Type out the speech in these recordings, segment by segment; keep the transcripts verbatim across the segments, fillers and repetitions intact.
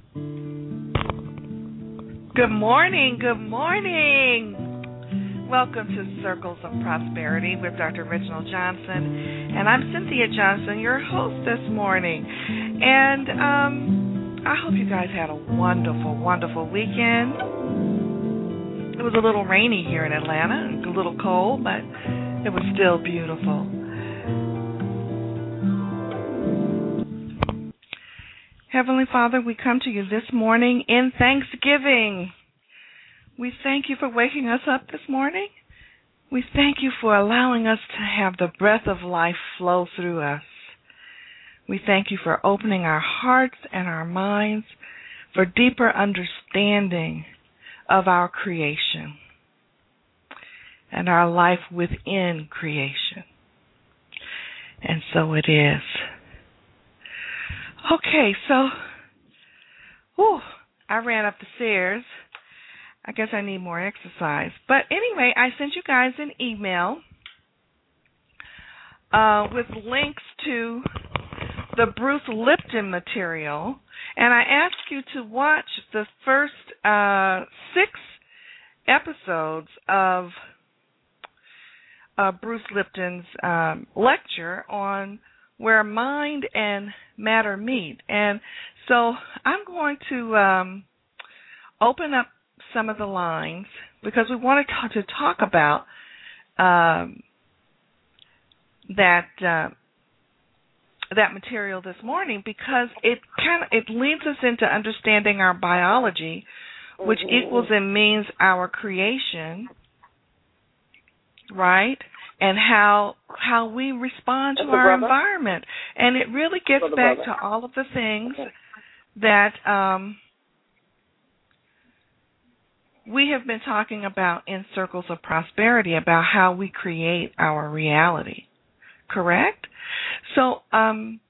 Good morning, good morning. Welcome to Circles of Prosperity with Doctor Reginald Johnson. And I'm Cynthia Johnson, your host this morning. And um, I hope you guys had a wonderful, wonderful weekend. It was a little rainy here in Atlanta, a little cold, but it was still beautiful. Heavenly Father, we come to you this morning in thanksgiving. We thank you for waking us up this morning. We thank you for allowing us to have the breath of life flow through us. We thank you for opening our hearts and our minds for deeper understanding of our creation and our life within creation. And so it is. Okay, so, whew, I ran up the stairs. I guess I need more exercise. But anyway, I sent you guys an email uh, with links to the Bruce Lipton material, and I asked you to watch the first uh, six episodes of uh, Bruce Lipton's um, lecture on where mind and matter meet. And so I'm going to um, open up some of the lines because we wanted to talk about um, that uh, that material this morning because it kind of it leads us into understanding our biology, which mm-hmm. equals and means our creation, right? And how how we respond to our brother. environment. And it really gets brother, back brother. to all of the things okay. that um, we have been talking about in Circles of Prosperity, about how we create our reality. Correct? So um,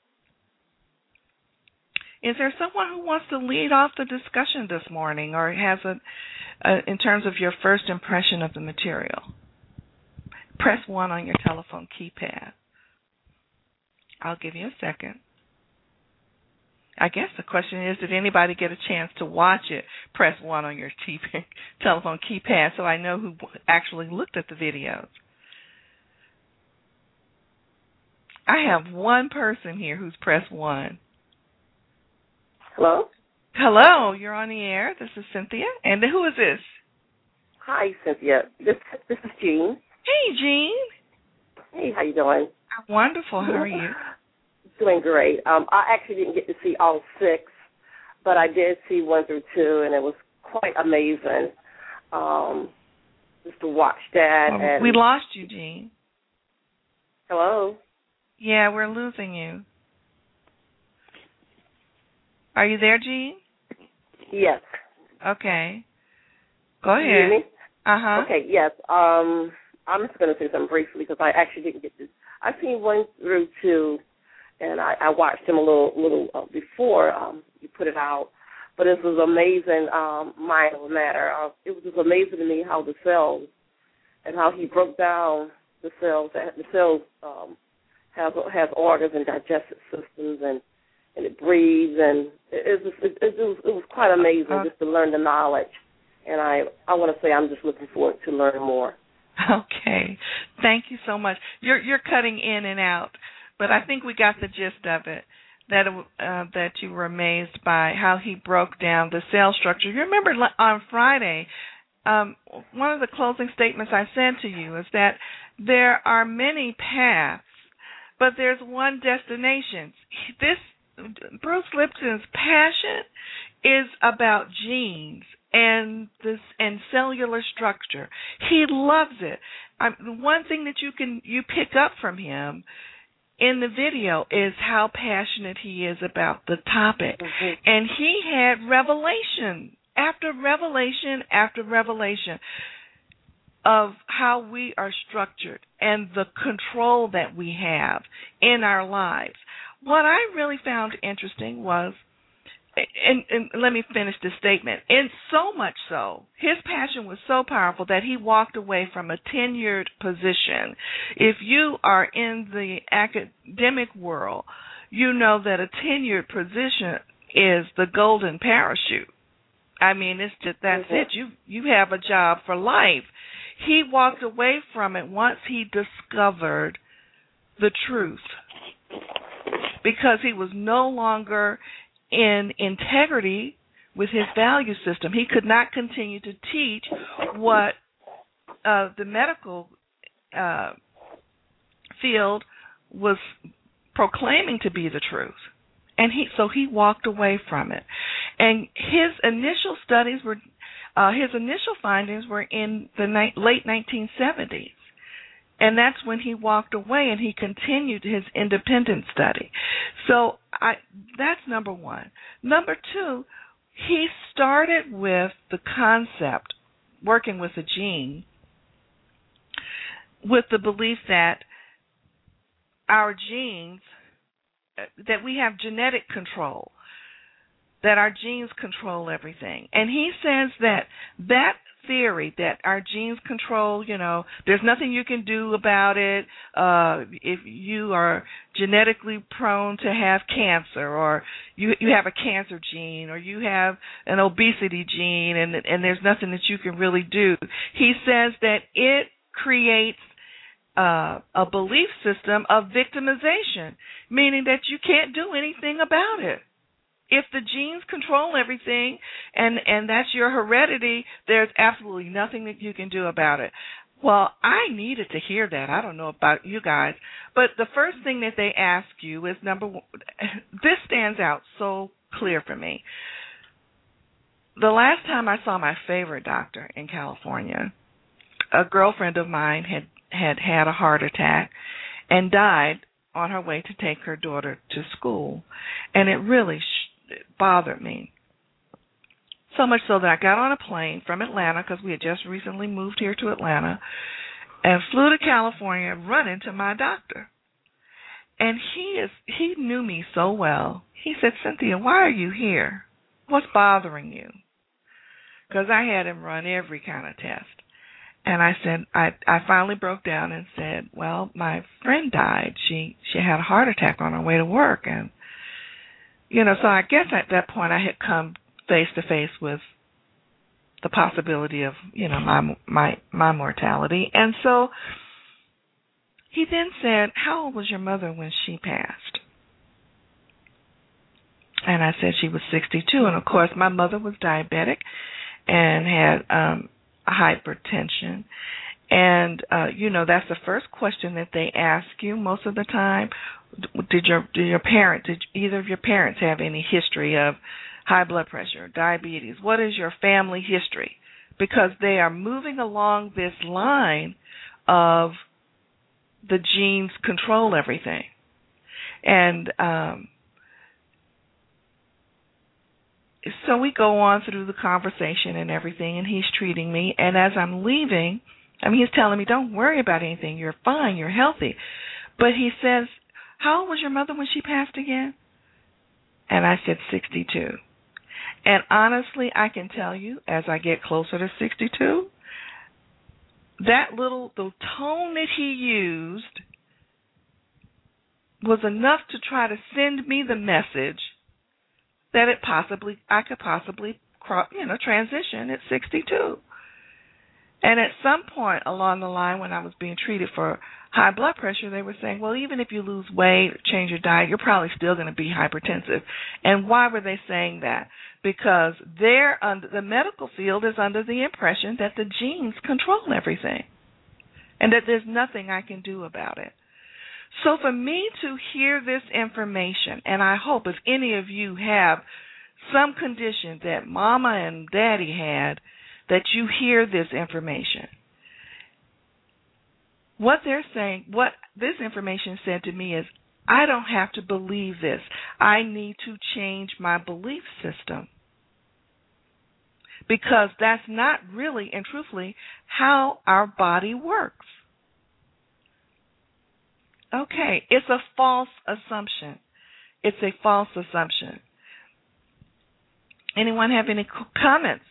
is there someone who wants to lead off the discussion this morning or has a, a in terms of your first impression of the material? Press one on your telephone keypad. I'll give you a second. I guess the question is, did anybody get a chance to watch it? Press one on your t- telephone keypad so I know who actually looked at the videos. I have one person here who's pressed one. Hello? Hello, you're on the air. This is Cynthia. And who is this? Hi, Cynthia. This, this is Jean. Hey, Jean. Hey, how you doing? I'm wonderful. How are you? Doing great. Um, I actually didn't get to see all six, but I did see one through two, and it was quite amazing um, just to watch that. Well, and we lost you, Jean. Hello? Yeah, we're losing you. Are you there, Jean? Yes. Okay. Go ahead. Can you hear me? Uh-huh. Okay, yes. Um, I'm just going to say something briefly because I actually didn't get to. I've seen one through two, and I, I watched them a little little uh, before um, you put it out. But it was amazing, um, mind over matter. Uh, it was just amazing to me how the cells and how he broke down the cells. The cells um, have has organs and digestive systems, and, and it breathes, and it, it, was, it, it, was, it was quite amazing uh, just to learn the knowledge. And I, I want to say I'm just looking forward to learn more. Okay. Thank you so much. You're you're cutting in and out, but I think we got the gist of it, that uh, that you were amazed by how he broke down the cell structure. You remember on Friday, um, one of the closing statements I sent to you is that there are many paths, but there's one destination. This Bruce Lipton's passion is about genes and this and cellular structure. He loves it. Um, the one thing that you can you pick up from him in the video is how passionate he is about the topic. Mm-hmm. And he had revelation after revelation after revelation of how we are structured and the control that we have in our lives. What I really found interesting was, And, and let me finish this statement. And so much so, his passion was so powerful that he walked away from a tenured position. If you are in the academic world, you know that a tenured position is the golden parachute. I mean, it's just that's mm-hmm. it. You you have a job for life. He walked away from it once he discovered the truth, because he was no longer in integrity with his value system. He could not continue to teach what uh, the medical uh, field was proclaiming to be the truth. And he so he walked away from it. And his initial studies were, uh, his initial findings were in the ni- late nineteen seventies. And that's when he walked away and he continued his independent study. So I, that's number one. Number two, he started with the concept, working with a gene, with the belief that our genes, that we have genetic control, that our genes control everything. And he says that that theory, that our genes control, you know, there's nothing you can do about it. Uh, if you are genetically prone to have cancer, or you you have a cancer gene, or you have an obesity gene, and and there's nothing that you can really do. He says that it creates uh, a belief system of victimization, meaning that you can't do anything about it. If the genes control everything and, and that's your heredity, there's absolutely nothing that you can do about it. Well, I needed to hear that. I don't know about you guys. But the first thing that they ask you is, number one, this stands out so clear for me. The last time I saw my favorite doctor in California, a girlfriend of mine had, had had a heart attack and died on her way to take her daughter to school. And it really sh- It bothered me. So much so that I got on a plane from Atlanta, because we had just recently moved here to Atlanta, and flew to California and run into my doctor. And he is he knew me so well. He said, "Cynthia, why are you here? What's bothering you?" Because I had him run every kind of test. And I said, I, I finally broke down and said, well, my friend died. She she had a heart attack on her way to work, and You know, so I guess at that point I had come face to face with the possibility of, you know, my my my mortality. And so he then said, "How old was your mother when she passed?" And I said she was sixty-two. And of course, my mother was diabetic and had um, hypertension. And uh, you know, that's the first question that they ask you most of the time. Did your did your parents, did either of your parents have any history of high blood pressure, diabetes? What is your family history? Because they are moving along this line of the genes control everything. And um, so we go on through the conversation and everything, and he's treating me. And as I'm leaving, I mean, he's telling me, don't worry about anything. You're fine. You're healthy. But he says, how old was your mother when she passed again? And I said sixty-two. And honestly, I can tell you, as I get closer to sixty-two, that little, the tone that he used was enough to try to send me the message that it possibly, I could possibly, you know, transition at sixty-two. And at some point along the line, when I was being treated for high blood pressure, they were saying, well, even if you lose weight or change your diet, you're probably still going to be hypertensive. And why were they saying that? Because they're under, the medical field is under the impression that the genes control everything and that there's nothing I can do about it. So for me to hear this information, and I hope if any of you have some condition that mama and daddy had, that you hear this information. What they're saying, what this information said to me is, I don't have to believe this. I need to change my belief system. Because that's not really and truthfully how our body works. Okay, it's a false assumption. It's a false assumption. Anyone have any comments?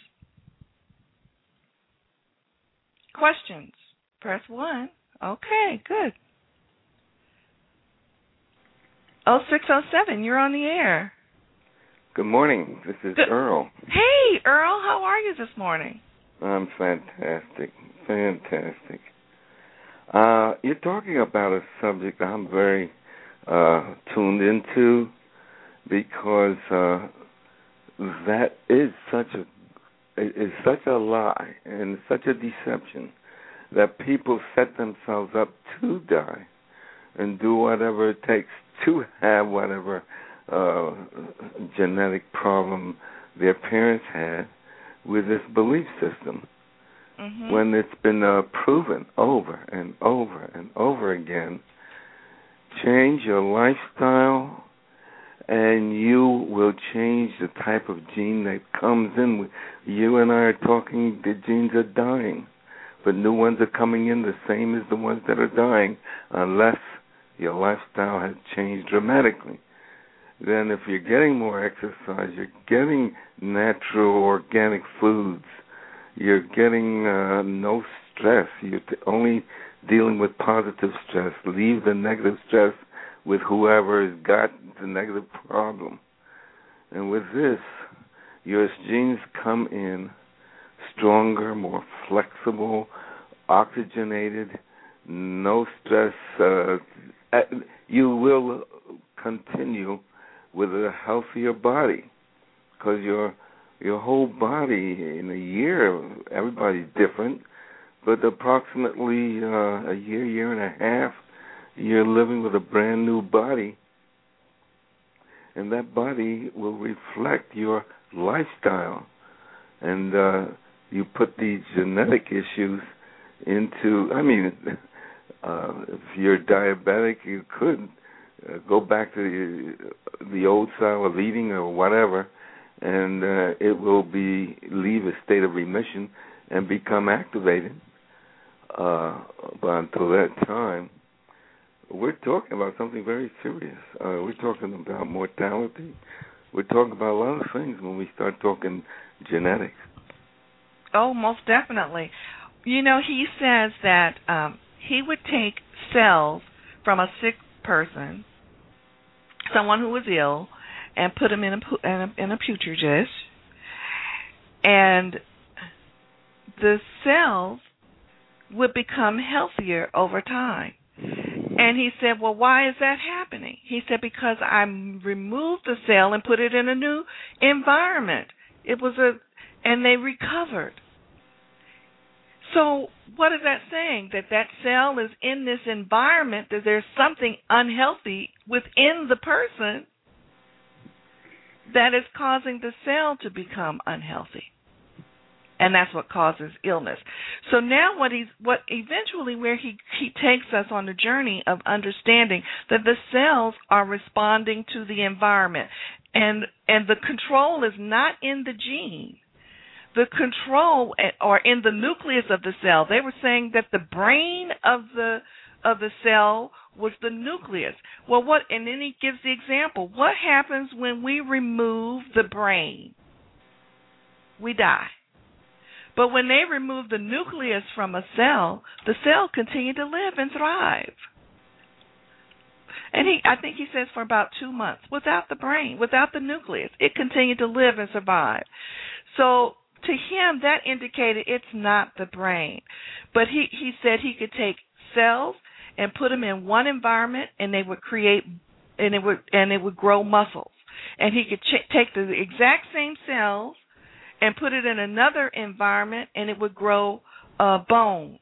Questions? Press one. Okay, good. oh six oh seven, you're on the air. Good morning. This is Good. Earl. Hey, Earl. How are you this morning? I'm fantastic. Fantastic. Uh, you're talking about a subject I'm very uh, tuned into because uh, that is such a is such a lie and such a deception that people set themselves up to die and do whatever it takes to have whatever uh, genetic problem their parents had with this belief system. Mm-hmm. When it's been uh, proven over and over and over again, change your lifestyle and you will change the type of gene that comes in. You and I are talking, the genes are dying, but new ones are coming in the same as the ones that are dying unless your lifestyle has changed dramatically. Then if you're getting more exercise, you're getting natural organic foods, you're getting uh, no stress, you're t- only dealing with positive stress. Leave the negative stress with whoever has got the negative problem. And with this, your genes come in stronger, more flexible, oxygenated, no stress. Uh, you will continue with a healthier body because your your whole body in a year, everybody's different, but approximately uh, a year, year and a half, you're living with a brand new body, and that body will reflect your lifestyle. And uh, you put these genetic issues into, I mean, uh, if you're diabetic, you could uh, go back to the, the old style of eating or whatever, and uh, it will be leave a state of remission and become activated. Uh, but until that time, we're talking about something very serious. Uh, we're talking about mortality. We're talking about a lot of things when we start talking genetics. Oh, most definitely. You know, he says that um, he would take cells from a sick person, someone who was ill, and put them in a, in a, in a petri dish, and the cells would become healthier over time. And he said, well, why is that happening? He said, because I removed the cell and put it in a new environment. It was a, and they recovered. So what is that saying? That that cell is in this environment, that there's something unhealthy within the person that is causing the cell to become unhealthy. And that's what causes illness. So now what he's what eventually where he, he takes us on the journey of understanding that the cells are responding to the environment. And and the control is not in the gene. The control or in the nucleus of the cell. They were saying that the brain of the of the cell was the nucleus. Well, what and then he gives the example. What happens when we remove the brain? We die. But when they remove the nucleus from a cell, the cell continued to live and thrive. And he, I think he says for about two months, without the brain, without the nucleus, it continued to live and survive. So to him, that indicated it's not the brain. But he, he said he could take cells and put them in one environment, and they would create, and it would, and it would grow muscles. And he could ch- take the exact same cells and put it in another environment, and it would grow uh, bone.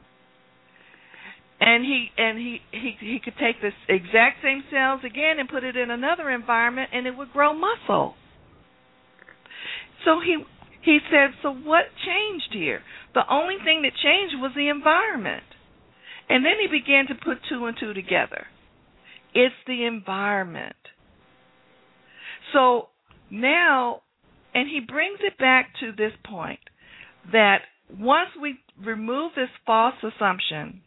And he and he, he he could take this exact same cells again and put it in another environment, and it would grow muscle. So he he said, so what changed here? The only thing that changed was the environment. And then he began to put two and two together. It's the environment. So now, and he brings it back to this point, that once we remove this false assumption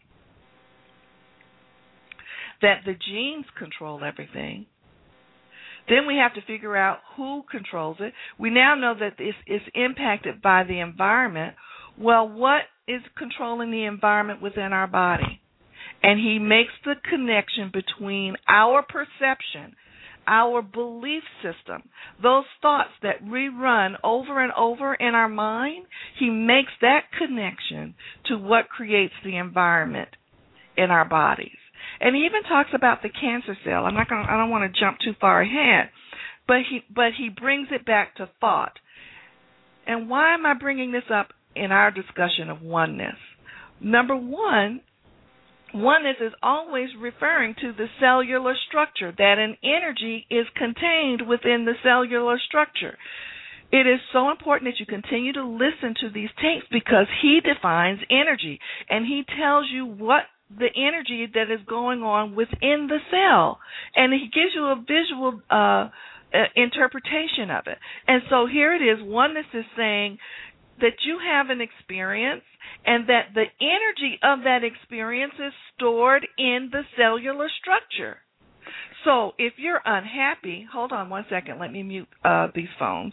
that the genes control everything, then we have to figure out who controls it. We now know that this is impacted by the environment. Well, what is controlling the environment within our body? And he makes the connection between our perception, our belief system, those thoughts that rerun over and over in our mind, he makes that connection to what creates the environment in our bodies. And he even talks about the cancer cell. I'm not going I don't want to jump too far ahead, but he but he brings it back to thought. And why am I bringing this up in our discussion of oneness? Number one, oneness is always referring to the cellular structure, that an energy is contained within the cellular structure. It is so important that you continue to listen to these tapes because he defines energy, and he tells you what the energy that is going on within the cell, and he gives you a visual uh, uh, interpretation of it. And so here it is, oneness is saying that you have an experience and that the energy of that experience is stored in the cellular structure. So if you're unhappy, hold on one second, let me mute uh, these phones.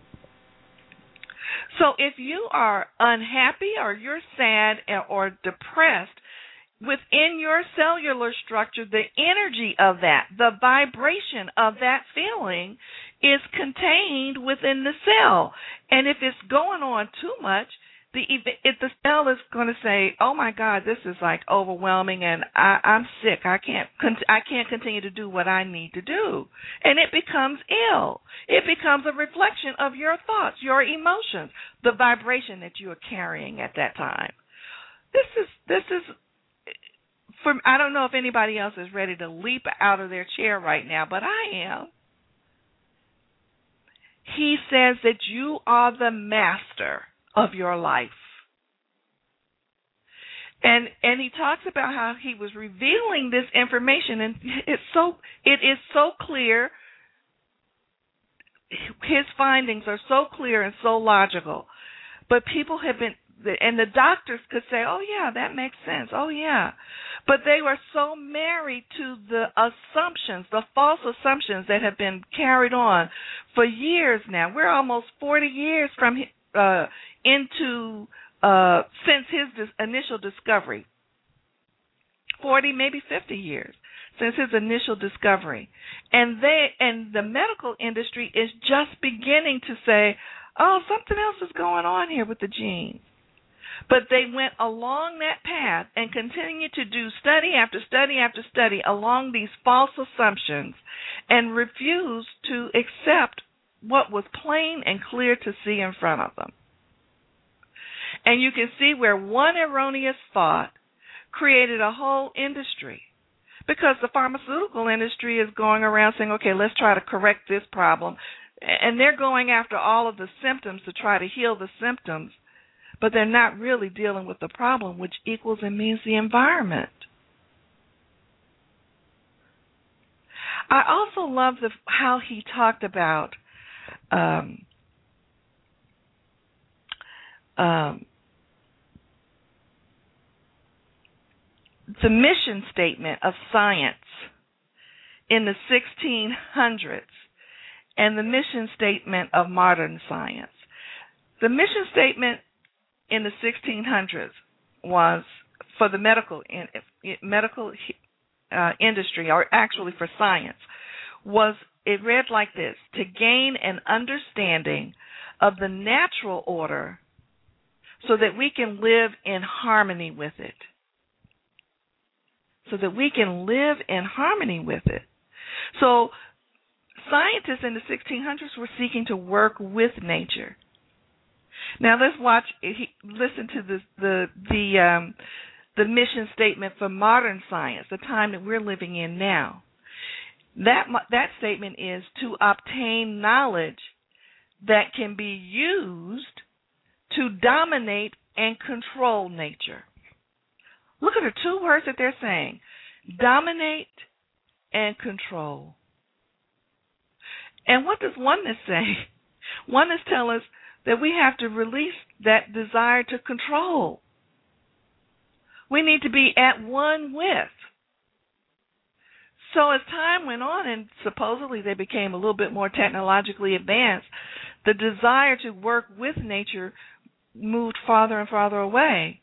So if you are unhappy or you're sad or depressed, within your cellular structure, the energy of that, the vibration of that feeling is contained within the cell. And if it's going on too much, the if the cell is going to say, "Oh my God, this is like overwhelming, and I, I'm sick. I can't I can't continue to do what I need to do," and it becomes ill. It becomes a reflection of your thoughts, your emotions, the vibration that you are carrying at that time. This is this is. For, I don't know if anybody else is ready to leap out of their chair right now, but I am. He says that you are the master of your life. And and he talks about how he was revealing this information, and it's so it is so clear. His findings are so clear and so logical. But people have been, and the doctors could say, "Oh yeah, that makes sense. Oh yeah." But they were so married to the assumptions, the false assumptions that have been carried on for years now. We're almost forty years from uh, into uh, since his dis- initial discovery. forty, maybe fifty years since his initial discovery, and they and the medical industry is just beginning to say, "Oh, something else is going on here with the genes." But they went along that path and continued to do study after study after study along these false assumptions and refused to accept what was plain and clear to see in front of them. And you can see where one erroneous thought created a whole industry, because the pharmaceutical industry is going around saying, "Okay, let's try to correct this problem." And they're going after all of the symptoms to try to heal the symptoms. But they're not really dealing with the problem, which equals and means the environment. I also love the, how he talked about um, um, the mission statement of science in the sixteen hundreds and the mission statement of modern science. The mission statement in the sixteen hundreds was for the medical in, medical uh, industry, or actually for science, was it read like this: to gain an understanding of the natural order so that we can live in harmony with it. So that we can live in harmony with it. So scientists in the sixteen hundreds were seeking to work with nature. Now let's watch. Listen to the the the um, the mission statement for modern science, the time that we're living in now. That that statement is to obtain knowledge that can be used to dominate and control nature. Look at the two words that they're saying: dominate and control. And what does oneness say? Oneness tells us that we have to release that desire to control. We need to be at one with. So as time went on and supposedly they became a little bit more technologically advanced, the desire to work with nature moved farther and farther away.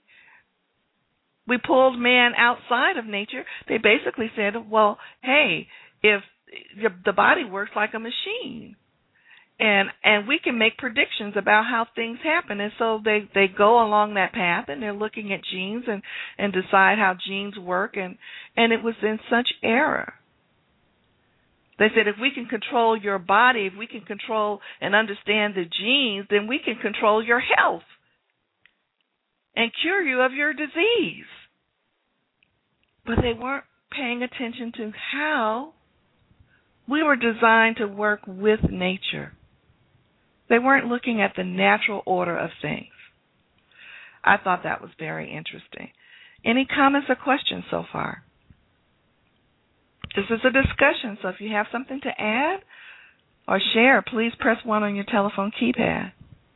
We pulled man outside of nature. They basically said, well, hey, if the body works like a machine. And and we can make predictions about how things happen. And so they, they go along that path, and they're looking at genes and, and decide how genes work. And, and it was in such error. They said if we can control your body, if we can control and understand the genes, then we can control your health and cure you of your disease. But they weren't paying attention to how we were designed to work with nature. They weren't looking at the natural order of things. I thought that was very interesting. Any comments or questions so far? This is a discussion, so if you have something to add or share, please press one on your telephone keypad.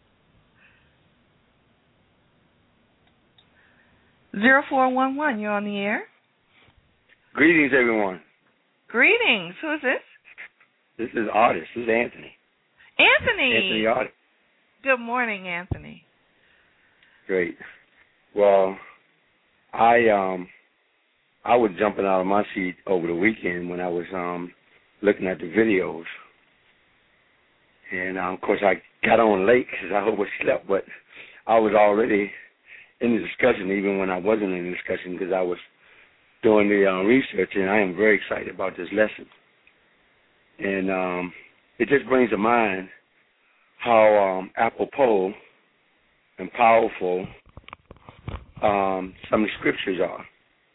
zero four one one, you're on the air. Greetings, everyone. Greetings. Who is this? This is Artist. This is Anthony. Anthony. Anthony Artist. Good morning, Anthony. Great. Well, I um I was jumping out of my seat over the weekend when I was um looking at the videos, and um, of course I got on late because I overslept, but I was already in the discussion even when I wasn't in the discussion because I was doing the um, research, and I am very excited about this lesson. And um, it just brings to mind how um, apropos and powerful um, some of the scriptures are.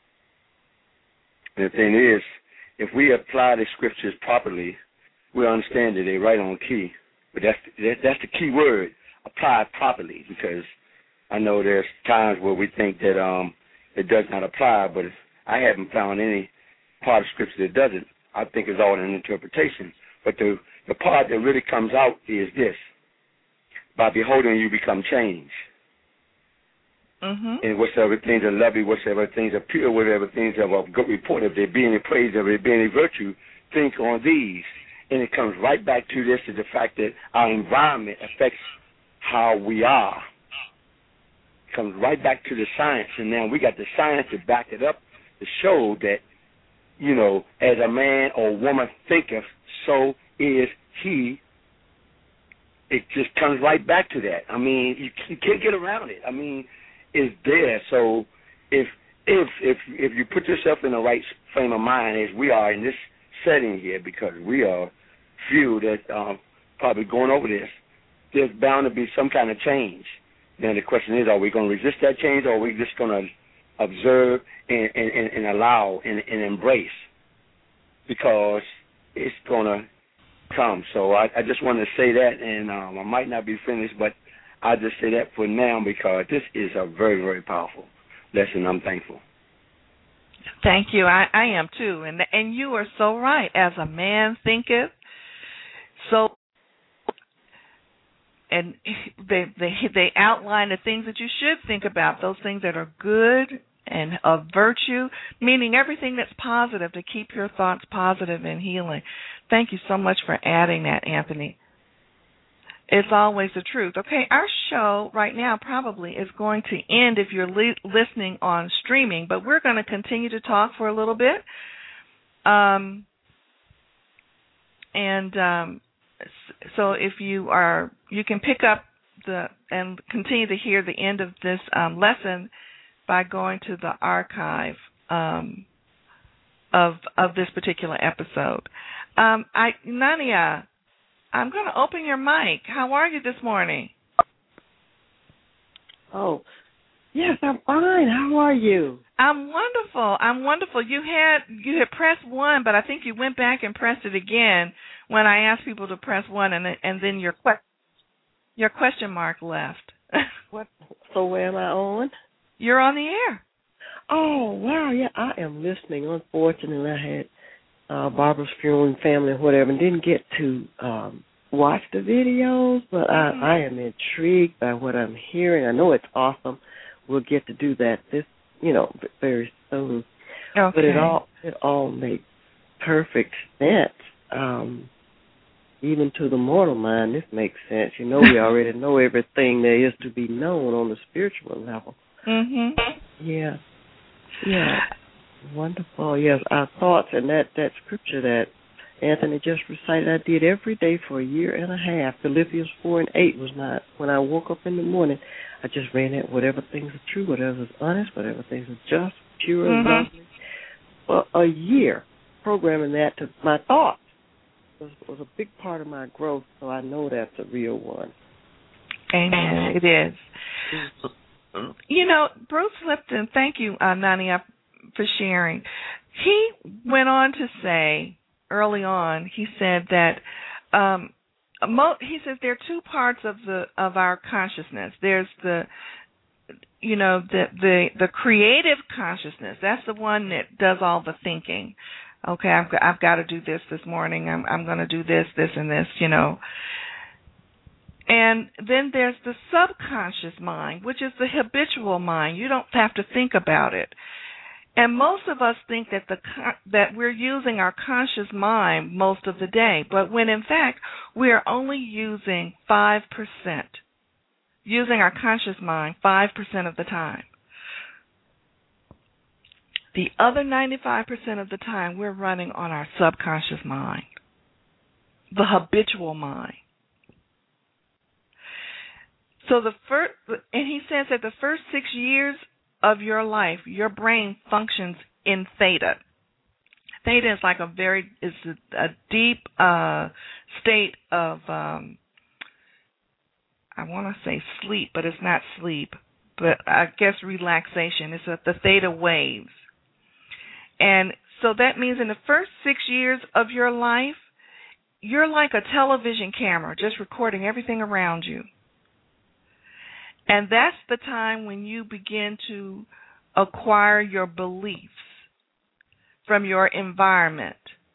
And the thing is, if we apply the scriptures properly, we understand that they're right on key. But that's that, that's the key word, apply properly, because I know there's times where we think that um, it does not apply, but I haven't found any part of scripture that doesn't. I think it's all an interpretation. But the, the part that really comes out is this: by beholding you become changed. Mm-hmm. And whatsoever things are lovely, whatsoever things are pure, whatever things are of good report, if there be any praise, if there be any virtue, think on these. And it comes right back to this, is the fact that our environment affects how we are. It comes right back to the science. And now we got the science to back it up to show that, you know, as a man or woman thinketh, so is he. It just comes right back to that. I mean, you, you can't get around it. I mean, it's there. So if if if if you put yourself in the right frame of mind, as we are in this setting here, because we are few that um, probably going over this, there's bound to be some kind of change. Now the question is, are we going to resist that change, or are we just going to observe and, and, and allow and, and embrace? Because it's going to come. So I, I just wanted to say that, and um, I might not be finished, but I'll just say that for now, because this is a very, very powerful lesson. I'm thankful. Thank you. I, I am too. And and you are so right. As a man thinketh, so and they they they outline the things that you should think about, those things that are good and of virtue, meaning everything that's positive, to keep your thoughts positive and healing. Thank you so much for adding that, Anthony. It's always the truth. Okay, our show right now probably is going to end if you're li- listening on streaming, but we're going to continue to talk for a little bit. Um, and um, so if you are, you can pick up the and continue to hear the end of this um, lesson by going to the archive um, of of this particular episode. Um, I, Nania, I'm going to open your mic. How are you this morning? Oh, yes, I'm fine. How are you? I'm wonderful. I'm wonderful. You had you had pressed one, but I think you went back and pressed it again when I asked people to press one, and and then your que- your question mark left. What? So where am I on? You're on the air. Oh, wow, yeah, I am listening. Unfortunately, I had uh, Barbara's funeral and family and whatever, and didn't get to um, watch the videos, but Mm-hmm. I, I am intrigued by what I'm hearing. I know it's awesome. We'll get to do that this, you know, very soon. Okay. But it all it all makes perfect sense. Um, even to the mortal mind, this makes sense. You know, we already know everything there is to be known on the spiritual level. Mhm. Yeah. Yeah. Wonderful. Yes, our thoughts and that, that scripture that Anthony just recited, I did every day for a year and a half. Philippians four and eight was not, when I woke up in the morning, I just ran at whatever things are true, whatever is honest, whatever things are just, pure, and mm-hmm. lovely. For a year, programming that to my thoughts was, was a big part of my growth, so I know that's a real one. Amen. It is. You know, Bruce Lipton, thank you, uh, Nania, for sharing. He went on to say early on, he said that um, mo- he says there are two parts of the of our consciousness. There's the you know the the the creative consciousness. That's the one that does all the thinking. Okay, I've got, I've got to do this this morning. I'm I'm going to do this, this, and this. You know. And then there's the subconscious mind, which is the habitual mind. You don't have to think about it. And most of us think that the that we're using our conscious mind most of the day, but when in fact we are only using five percent, using our conscious mind five percent of the time. The other ninety-five percent of the time we're running on our subconscious mind, the habitual mind. So the first, and he says that the first six years of your life, your brain functions in theta. Theta is like a very, is a, a deep uh, state of, um, I want to say sleep, but it's not sleep, but I guess relaxation. It's a, the theta waves. And so that means in the first six years of your life, you're like a television camera, just recording everything around you. And that's the time when you begin to acquire your beliefs from your environment.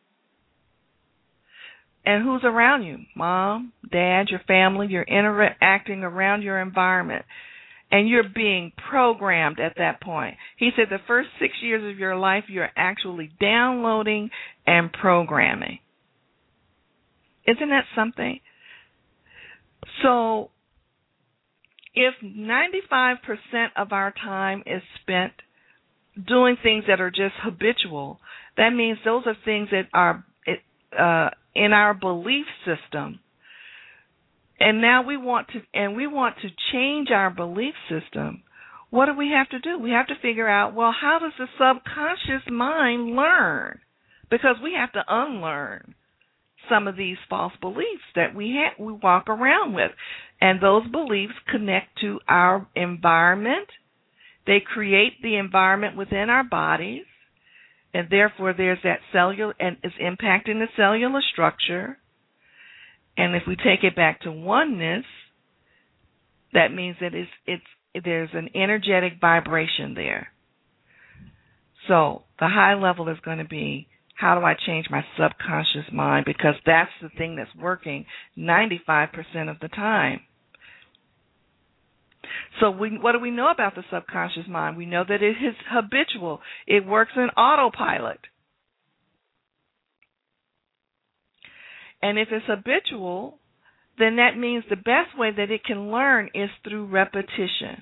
And who's around you? Mom, dad, your family. You're interacting around your environment. And you're being programmed at that point. He said the first six years of your life, you're actually downloading and programming. Isn't that something? So if ninety-five percent of our time is spent doing things that are just habitual, that means those are things that are uh, in our belief system. And now we want to, and we want to change our belief system. What do we have to do? We have to figure out, well, how does the subconscious mind learn? Because we have to unlearn some of these false beliefs that we ha- we walk around with. And those beliefs connect to our environment. They create the environment within our bodies, and therefore there's that cellular, and it's impacting the cellular structure. And if we take it back to oneness, that means that it's, it's there's an energetic vibration there. So the high level is going to be, how do I change my subconscious mind? Because that's the thing that's working ninety-five percent of the time. So we, what do we know about the subconscious mind? We know that it is habitual. It works in autopilot. And if it's habitual, then that means the best way that it can learn is through repetition.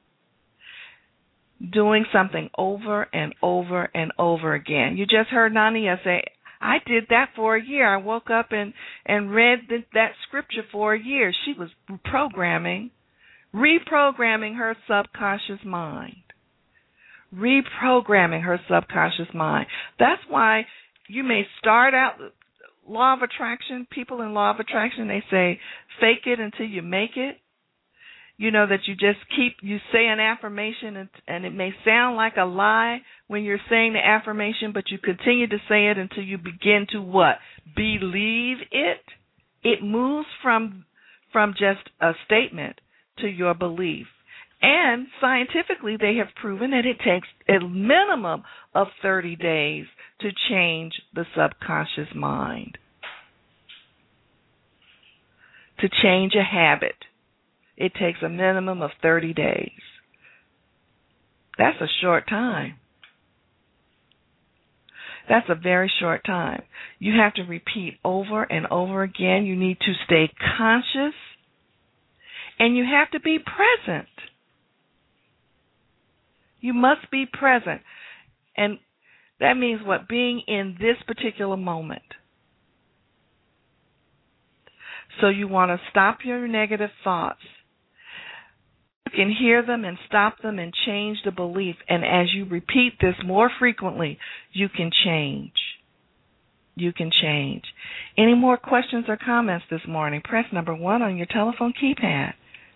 Doing something over and over and over again. You just heard Nania say, I did that for a year. I woke up and, and read the, that scripture for a year. She was programming, reprogramming her subconscious mind. Reprogramming her subconscious mind. That's why you may start out, law of attraction, people in law of attraction, they say, fake it until you make it. You know, that you just keep, you say an affirmation and, and it may sound like a lie when you're saying the affirmation, but you continue to say it until you begin to what? Believe it. It moves from from just a statement to your belief. And scientifically, they have proven that it takes a minimum of thirty days to change the subconscious mind, to change a habit. It takes a minimum of thirty days. That's a short time. That's a very short time. You have to repeat over and over again. You need to stay conscious, and you have to be present. You must be present. And that means what? Being in this particular moment. So you want to stop your negative thoughts. You can hear them and stop them and change the belief. And as you repeat this more frequently, you can change. You can change. Any more questions or comments this morning? Press number one on your telephone keypad.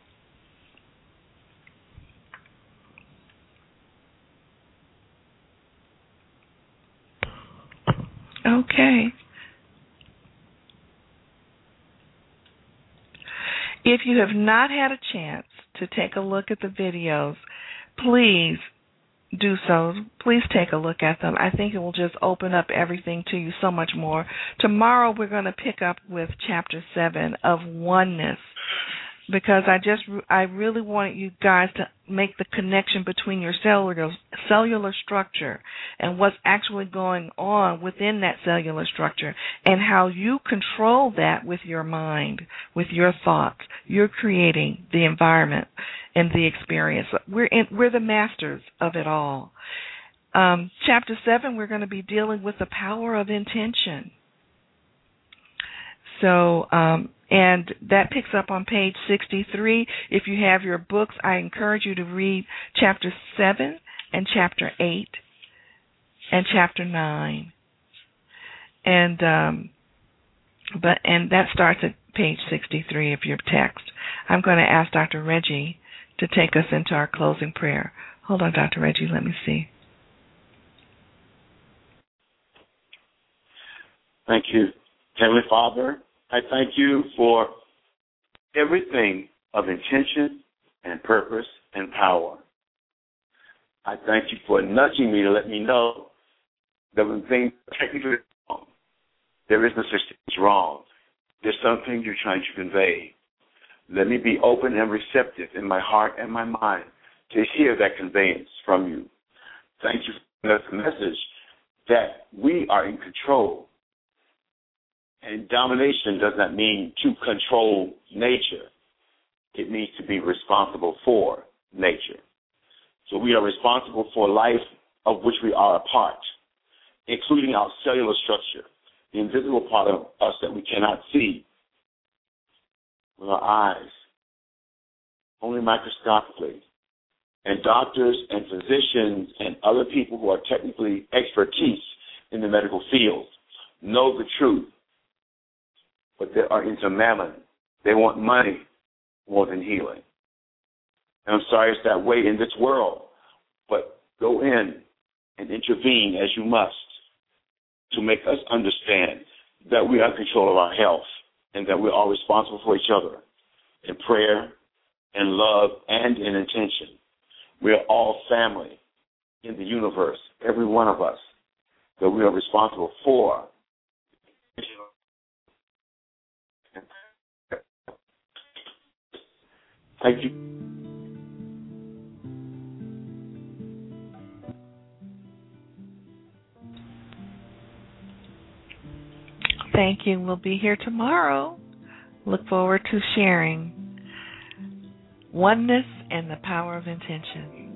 Okay. If you have not had a chance to take a look at the videos, please do so. Please take a look at them. I think it will just open up everything to you so much more. Tomorrow we're going to pick up with Chapter seven of Oneness, because I just I really want you guys to make the connection between your cellular cellular structure and what's actually going on within that cellular structure, and how you control that with your mind, with your thoughts. You're creating the environment and the experience. We're in, we're the masters of it all. Um, chapter seven, we're going to be dealing with the power of intention. So, um, and that picks up on page sixty-three. If you have your books, I encourage you to read chapter seven and chapter eight and chapter nine. And um, but and that starts at page sixty-three of your text. I'm going to ask Doctor Reggie to take us into our closing prayer. Hold on, Doctor Reggie, let me see. Thank you, Heavenly Father. I thank you for everything of intention and purpose and power. I thank you for nudging me to let me know that when things are technically wrong, there is no such thing as wrong. There's something you're trying to convey. Let me be open and receptive in my heart and my mind to hear that conveyance from you. Thank you for the message that we are in control. And domination does not mean to control nature. It means to be responsible for nature. So we are responsible for life of which we are a part, including our cellular structure, the invisible part of us that we cannot see with our eyes, only microscopically. And doctors and physicians and other people who are technically expertise in the medical field know the truth, but they are into mammon. They want money more than healing. And I'm sorry it's that way in this world, but go in and intervene as you must to make us understand that we are in control of our health and that we're all responsible for each other in prayer and love and in intention. We are all family in the universe, every one of us, that we are responsible for. Thank you. Thank you. We'll be here tomorrow. Look forward to sharing oneness and the power of intention.